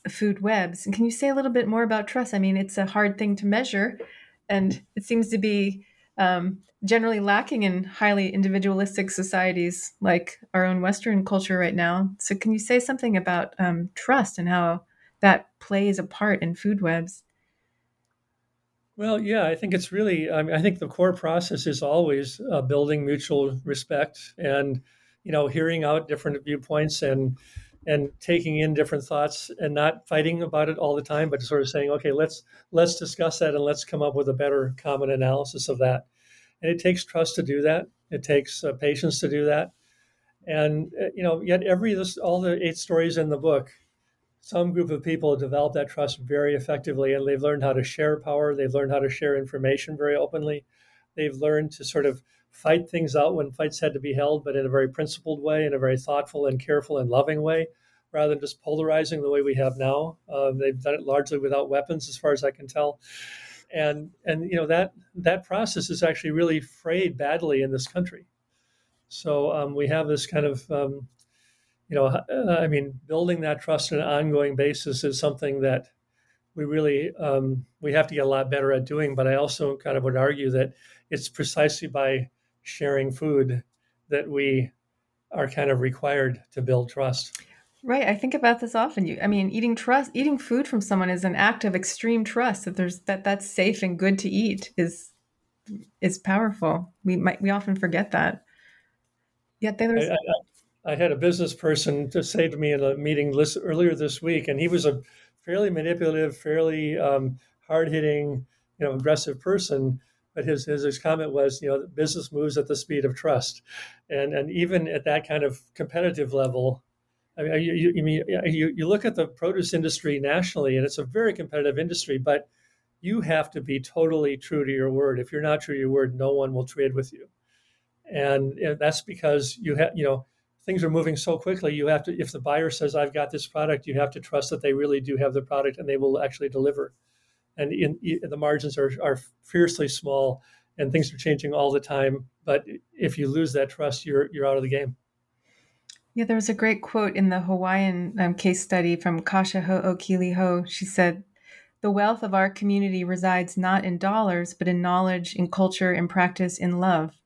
food webs. And can you say a little bit more about trust? I mean, it's a hard thing to measure, and it seems to be generally lacking in highly individualistic societies like our own Western culture right now. So, can you say something about trust and how that plays a part in food webs? Well, yeah, I think it's really, I think the core process is always building mutual respect and, hearing out different viewpoints and taking in different thoughts and not fighting about it all the time, but sort of saying, okay, let's discuss that and let's come up with a better common analysis of that. And it takes trust to do that. It takes patience to do that. And yet all the 8 stories in the book, some group of people have developed that trust very effectively, and they've learned how to share power. They've learned how to share information very openly. They've learned to sort of fight things out when fights had to be held, but in a very principled way, in a very thoughtful and careful and loving way, rather than just polarizing the way we have now. They've done it largely without weapons, as far as I can tell. And that process is actually really frayed badly in this country. So we have this kind of building that trust on an ongoing basis is something that we really we have to get a lot better at doing. But I also kind of would argue that it's precisely by sharing food that we are kind of required to build trust. Right. I think about this often. Eating food from someone is an act of extreme trust that's safe and good to eat is powerful. We often forget that. Yet there's I had a business person to say to me in a meeting earlier this week, and he was a fairly manipulative, fairly hard-hitting, aggressive person. But his comment was, business moves at the speed of trust, and even at that kind of competitive level, I mean, you look at the produce industry nationally, and it's a very competitive industry, but you have to be totally true to your word. If you're not true to your word, no one will trade with you, and that's because things are moving so quickly. You have to, if the buyer says, I've got this product, you have to trust that they really do have the product and they will actually deliver. And the margins are fiercely small and things are changing all the time. But if you lose that trust, you're out of the game. Yeah, there was a great quote in the Hawaiian case study from Kasha Ho'okili-Ho. She said, "The wealth of our community resides not in dollars, but in knowledge, in culture, in practice, in love."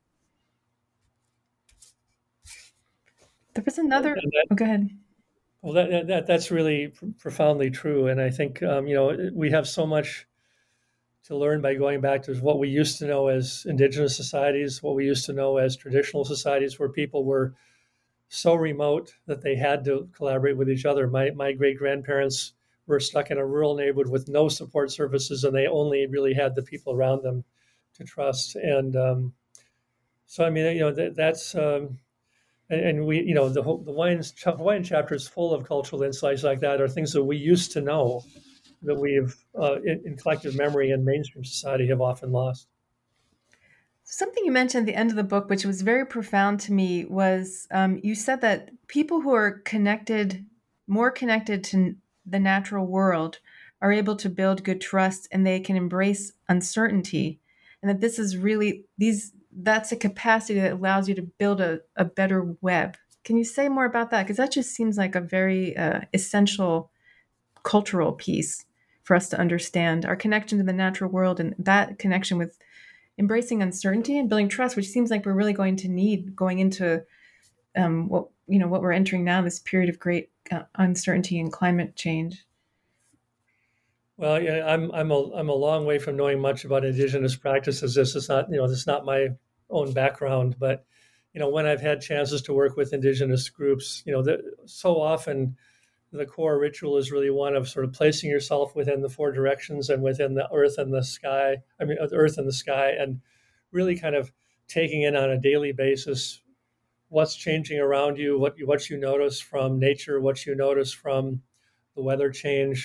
There was another. Go ahead. Well, that's really profoundly true, and I think we have so much to learn by going back to what we used to know as indigenous societies, what we used to know as traditional societies, where people were so remote that they had to collaborate with each other. My great grandparents were stuck in a rural neighborhood with no support services, and they only really had the people around them to trust. And so, I mean, that's. And we, the Hawaiian chapter is full of cultural insights like that, are things that we used to know that we've, in collective memory and mainstream society, have often lost. Something you mentioned at the end of the book, which was very profound to me, was you said that people who are more connected to the natural world, are able to build good trust and they can embrace uncertainty. And that this is really, that's a capacity that allows you to build a better web. Can you say more about that? Because that just seems like a very essential cultural piece for us to understand our connection to the natural world and that connection with embracing uncertainty and building trust, which seems like we're really going to need going into what we're entering now, this period of great uncertainty and climate change. Well, yeah, I'm a long way from knowing much about indigenous practices. This is not my own background, but when I've had chances to work with indigenous groups, so often the core ritual is really one of sort of placing yourself within the 4 directions and within the earth and the sky. The earth and the sky, and really kind of taking in on a daily basis what's changing around you, what you notice from nature, what you notice from the weather change.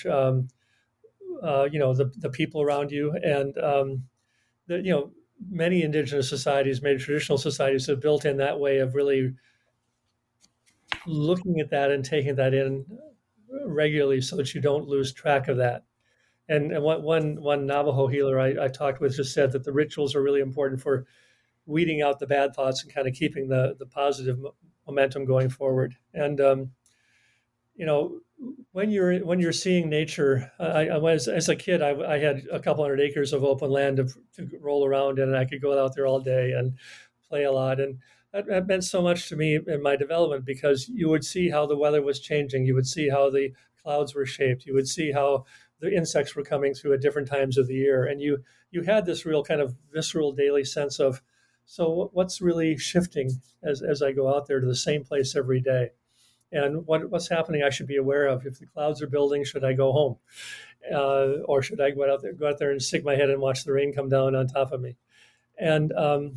The people around you, and many indigenous societies, many traditional societies have built in that way of really looking at that and taking that in regularly so that you don't lose track of that. And one Navajo healer I talked with just said that the rituals are really important for weeding out the bad thoughts and kind of keeping the positive momentum going forward. And when you're seeing nature, I was as a kid, I had a couple hundred acres of open land to roll around in, and I could go out there all day and play a lot. And that meant so much to me in my development because you would see how the weather was changing. You would see how the clouds were shaped. You would see how the insects were coming through at different times of the year. And you had this real kind of visceral daily sense of, so what's really shifting as I go out there to the same place every day? And what's happening I should be aware of. If the clouds are building, should I go home? Or should I go out there and stick my head and watch the rain come down on top of me? And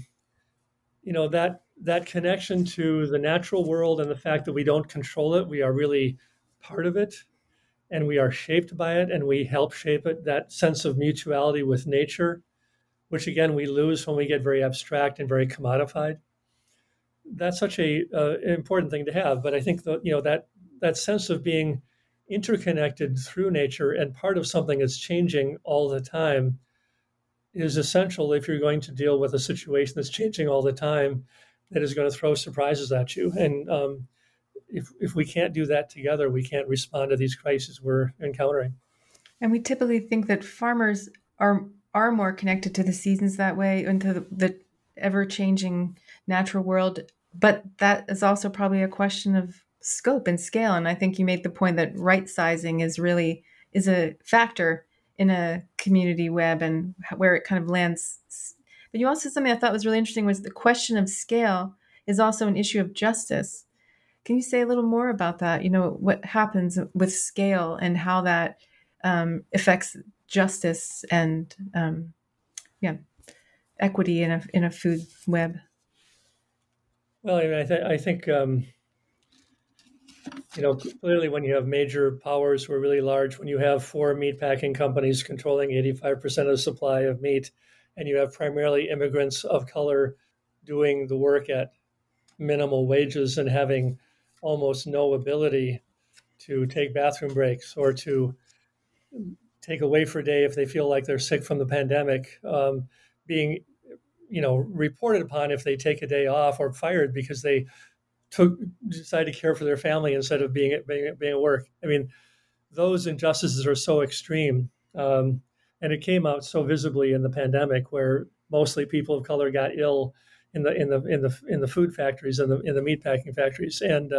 that connection to the natural world and the fact that we don't control it, we are really part of it, and we are shaped by it, and we help shape it. That sense of mutuality with nature, which again we lose when we get very abstract and very commodified. That's such a important thing to have. But I think that sense of being interconnected through nature and part of something that's changing all the time is essential if you're going to deal with a situation that's changing all the time, that is going to throw surprises at you. And if we can't do that together, we can't respond to these crises we're encountering. And we typically think that farmers are more connected to the seasons that way and to the ever-changing natural world. But that is also probably a question of scope and scale. And I think you made the point that right sizing is a factor in a community web and where it kind of lands. But you also said something I thought was really interesting was the question of scale is also an issue of justice. Can you say a little more about that? What happens with scale and how that affects justice and equity in a food web? Well, I think clearly when you have major powers who are really large, when you have 4 meat packing companies controlling 85% of the supply of meat, and you have primarily immigrants of color doing the work at minimal wages and having almost no ability to take bathroom breaks or to take a wafer day if they feel like they're sick from the pandemic, being reported upon if they take a day off or fired because they decided to care for their family instead of being at work. I mean, those injustices are so extreme, and it came out so visibly in the pandemic, where mostly people of color got ill in the food factories and in the meat packing factories, and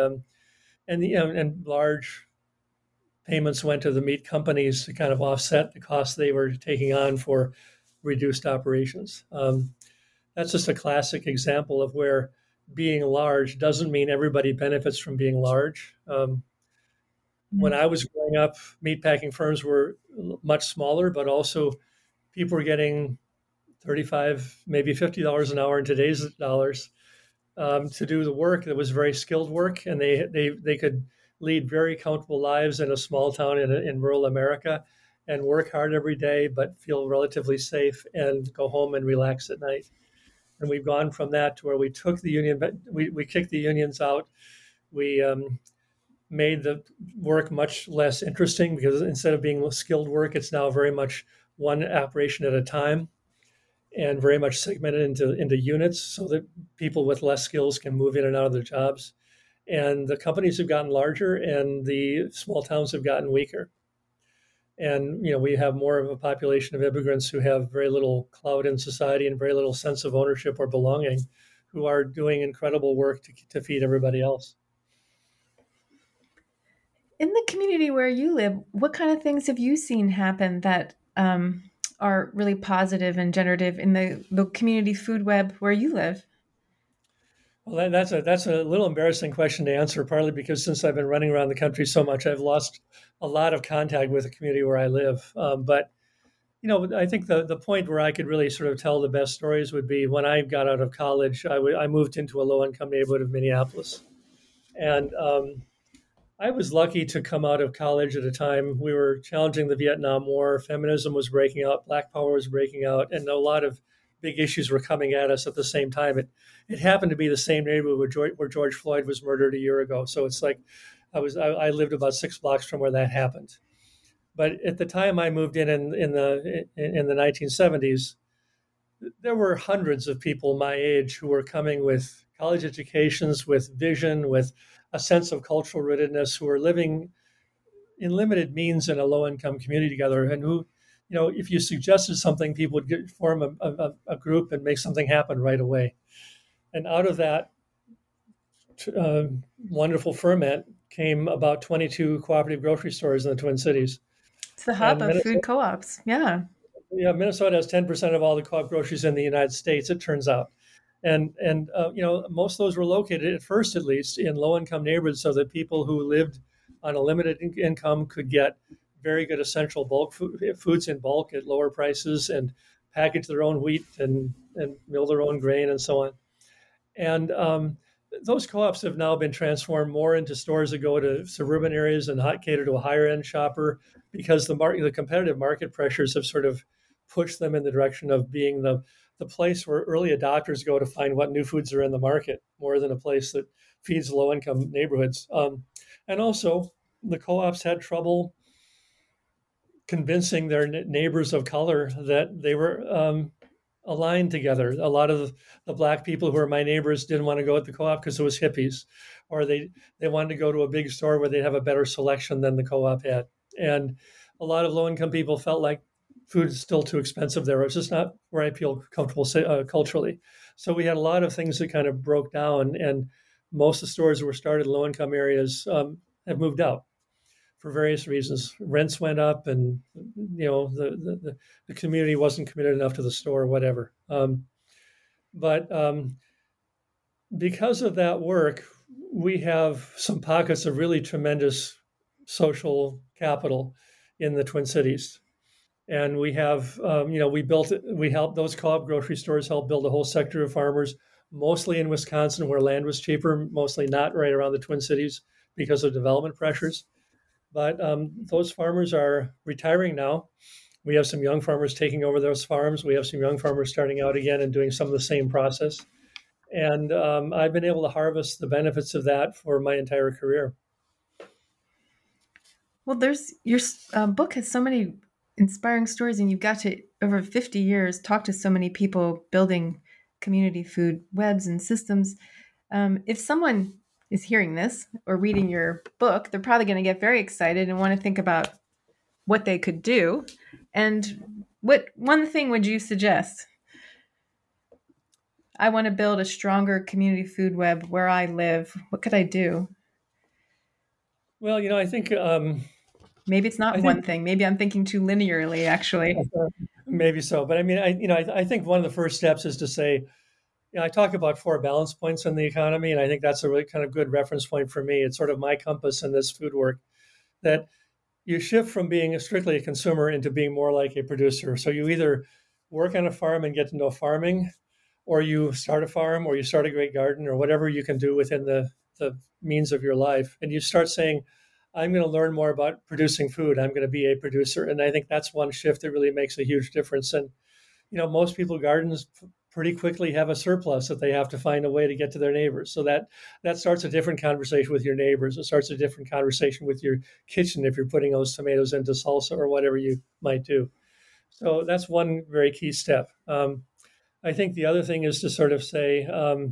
large payments went to the meat companies to kind of offset the costs they were taking on for reduced operations. That's just a classic example of where being large doesn't mean everybody benefits from being large. When I was growing up, meatpacking firms were much smaller, but also people were getting $35, maybe $50 an hour in today's dollars to do the work that was very skilled work, and they could lead very comfortable lives in a small town in rural America and work hard every day, but feel relatively safe and go home and relax at night. And we've gone from that to where we took the union, but we kicked the unions out. We made the work much less interesting because instead of being skilled work, it's now very much one operation at a time and very much segmented into units so that people with less skills can move in and out of their jobs. And the companies have gotten larger and the small towns have gotten weaker. And we have more of a population of immigrants who have very little clout in society and very little sense of ownership or belonging, who are doing incredible work to feed everybody else. In the community where you live, what kind of things have you seen happen that are really positive and generative in the community food web where you live? Well, that's a little embarrassing question to answer, partly because since I've been running around the country so much, I've lost a lot of contact with the community where I live. But I think the point where I could really sort of tell the best stories would be when I got out of college. I moved into a low-income neighborhood of Minneapolis, and I was lucky to come out of college at a time we were challenging the Vietnam War. Feminism was breaking out, Black Power was breaking out, and a lot of big issues were coming at us at the same time. It happened to be the same neighborhood where George Floyd was murdered a year ago. So it's like I lived about 6 blocks from where that happened. But at the time I moved in the 1970s, there were hundreds of people my age who were coming with college educations, with vision, with a sense of cultural rootedness, who were living in limited means in a low-income community together, and who, if you suggested something, people would form a group and make something happen right away. And out of that uh, wonderful ferment came about 22 cooperative grocery stores in the Twin Cities. It's the hub And of food co-ops. Yeah. Yeah, Minnesota has 10% of all the co-op groceries in the United States, it turns out. And most of those were located, at first at least, in low-income neighborhoods, so that people who lived on a limited income could get very good essential bulk foods in bulk at lower prices, and package their own wheat and mill their own grain and so on. And those co-ops have now been transformed more into stores that go to suburban areas and cater to a higher end shopper, because the competitive market pressures have sort of pushed them in the direction of being the place where early adopters go to find what new foods are in the market, more than a place that feeds low income neighborhoods. And also, the co-ops had trouble convincing their neighbors of color that they were aligned together. A lot of the Black people who are my neighbors didn't want to go at the co-op because it was hippies, or they wanted to go to a big store where they'd have a better selection than the co-op had. And a lot of low-income people felt like food is still too expensive there. It's just not where I feel comfortable culturally. So we had a lot of things that kind of broke down, and most of the stores that were started in low-income areas have moved out for various reasons. Rents went up, and the community wasn't committed enough to the store, or whatever. But because of that work, we have some pockets of really tremendous social capital in the Twin Cities. And we have, we helped those co-op grocery stores help build a whole sector of farmers, mostly in Wisconsin where land was cheaper, mostly not right around the Twin Cities because of development pressures. But those farmers are retiring now. We have some young farmers taking over those farms. We have some young farmers starting out again and doing some of the same process. And I've been able to harvest the benefits of that for my entire career. Well, your book has so many inspiring stories, and you've got to, over 50 years, talk to so many people building community food webs and systems. If someone is hearing this or reading your book, they're probably going to get very excited and want to think about what they could do. And what one thing would you suggest? I want to build a stronger community food web where I live. What could I do? Well, I think maybe it's not one thing. Maybe I'm thinking too linearly, actually. Maybe so, but I mean, I think one of the first steps is to say, I talk about 4 balance points in the economy, and I think that's a really kind of good reference point for me. It's sort of my compass in this food work, that you shift from being strictly a consumer into being more like a producer. So you either work on a farm and get to know farming, or you start a farm, or you start a great garden, or whatever you can do within the means of your life. And you start saying, I'm going to learn more about producing food. I'm going to be a producer. And I think that's one shift that really makes a huge difference. And, most people gardens pretty quickly have a surplus that they have to find a way to get to their neighbors. So that starts a different conversation with your neighbors. It starts a different conversation with your kitchen if you're putting those tomatoes into salsa or whatever you might do. So that's one very key step. I think the other thing is to sort of say,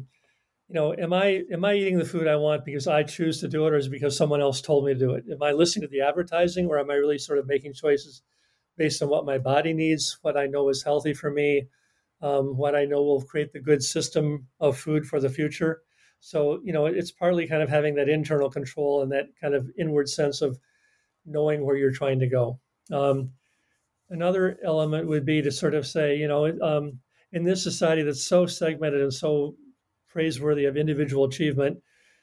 am I eating the food I want because I choose to do it, or is it because someone else told me to do it? Am I listening to the advertising, or am I really sort of making choices based on what my body needs, what I know is healthy for me, what I know will create the good system of food for the future? So, it's partly kind of having that internal control and that kind of inward sense of knowing where you're trying to go. Another element would be to sort of say, in this society that's so segmented and so praiseworthy of individual achievement,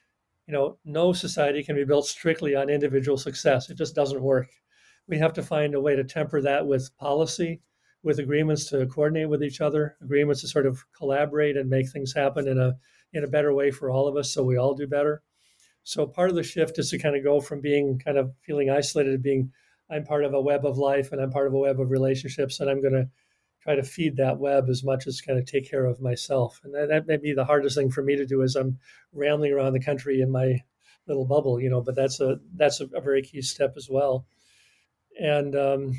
no society can be built strictly on individual success. It just doesn't work. We have to find a way to temper that with policy, with agreements to coordinate with each other, agreements to sort of collaborate and make things happen in a better way for all of us, so we all do better. So part of the shift is to kind of go from being kind of feeling isolated to being, I'm part of a web of life and I'm part of a web of relationships, and I'm going to try to feed that web as much as kind of take care of myself. And that may be the hardest thing for me to do as I'm rambling around the country in my little bubble, but that's a very key step as well. And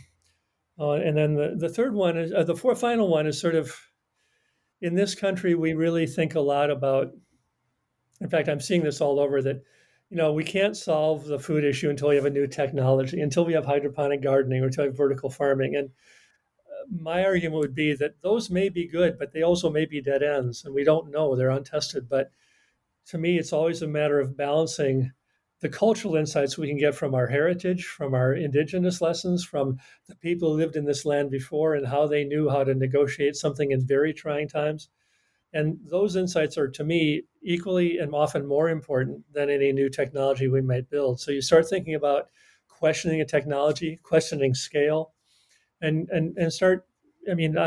then the third one is final one is sort of, in this country, we really think a lot about, in fact, I'm seeing this all over, that we can't solve the food issue until we have a new technology, until we have hydroponic gardening or until we have vertical farming. And my argument would be that those may be good, but they also may be dead ends, and we don't know. They're untested. But to me, it's always a matter of balancing the cultural insights we can get from our heritage, from our indigenous lessons, from the people who lived in this land before and how they knew how to negotiate something in very trying times. And those insights are, to me, equally and often more important than any new technology we might build. So you start thinking about questioning a technology, questioning scale, and start. I mean,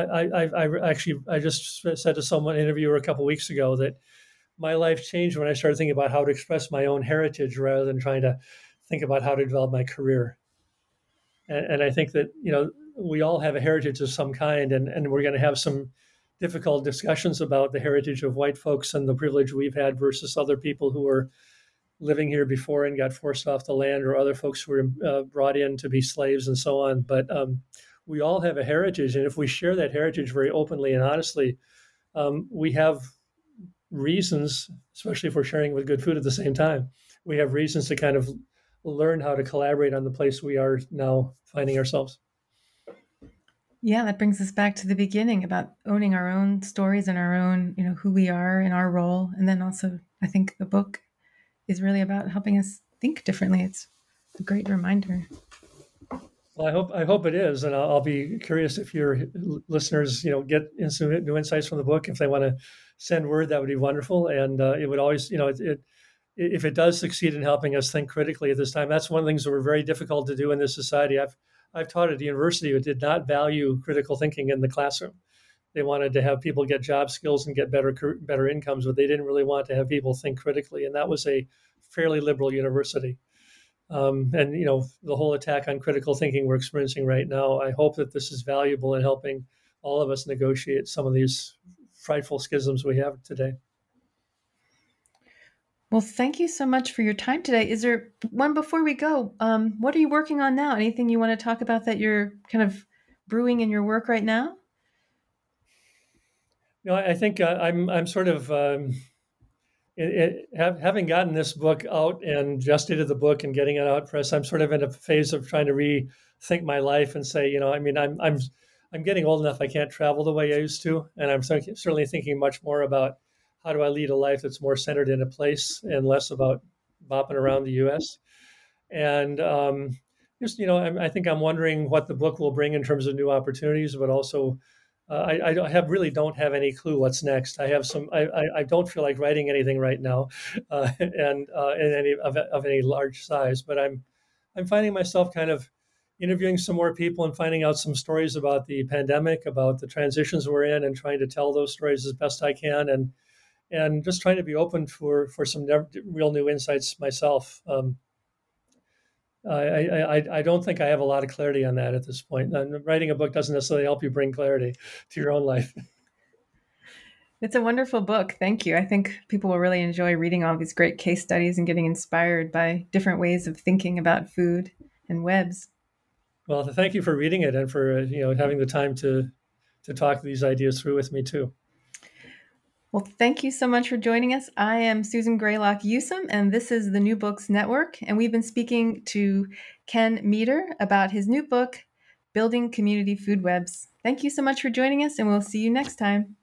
I just said to someone, an interviewer a couple of weeks ago, that my life changed when I started thinking about how to express my own heritage rather than trying to think about how to develop my career. And I think that, we all have a heritage of some kind, and we're going to have some difficult discussions about the heritage of white folks and the privilege we've had versus other people who were living here before and got forced off the land, or other folks who were brought in to be slaves and so on. But we all have a heritage. And if we share that heritage very openly and honestly, we have reasons, especially if we're sharing with good food at the same time, we have reasons to kind of learn how to collaborate on the place we are now finding ourselves. Yeah, that brings us back to the beginning about owning our own stories and our own, who we are and our role. And then also, I think the book is really about helping us think differently. It's a great reminder. Well, I hope it is, and I'll be curious if your listeners, get some new insights from the book. If they want to send word, that would be wonderful. And it would always, if it does succeed in helping us think critically at this time, that's one of the things that were very difficult to do in this society. I've taught at a university who did not value critical thinking in the classroom. They wanted to have people get job skills and get better incomes, but they didn't really want to have people think critically. And that was a fairly liberal university. And the whole attack on critical thinking we're experiencing right now, I hope that this is valuable in helping all of us negotiate some of these frightful schisms we have today. Well, thank you so much for your time today. Is there one before we go? What are you working on now? Anything you want to talk about that you're kind of brewing in your work right now? I think I'm sort of having gotten this book out and gestated the book and getting it out press. I'm sort of in a phase of trying to rethink my life and say, I'm getting old enough I can't travel the way I used to, and I'm certainly thinking much more about how do I lead a life that's more centered in a place and less about bopping around the U.S. And I think I'm wondering what the book will bring in terms of new opportunities, but also I really don't have any clue what's next. I have some. I don't feel like writing anything right now, and in any of any large size. But I'm finding myself kind of interviewing some more people and finding out some stories about the pandemic, about the transitions we're in, and trying to tell those stories as best I can, and just trying to be open for some real new insights myself. I don't think I have a lot of clarity on that at this point. And writing a book doesn't necessarily help you bring clarity to your own life. It's a wonderful book. Thank you. I think people will really enjoy reading all these great case studies and getting inspired by different ways of thinking about food and webs. Well, thank you for reading it and for having the time to talk these ideas through with me too. Well, thank you so much for joining us. I am Susan Graylock Usum, and this is the New Books Network. And we've been speaking to Ken Meador about his new book, Building Community Food Webs. Thank you so much for joining us, and we'll see you next time.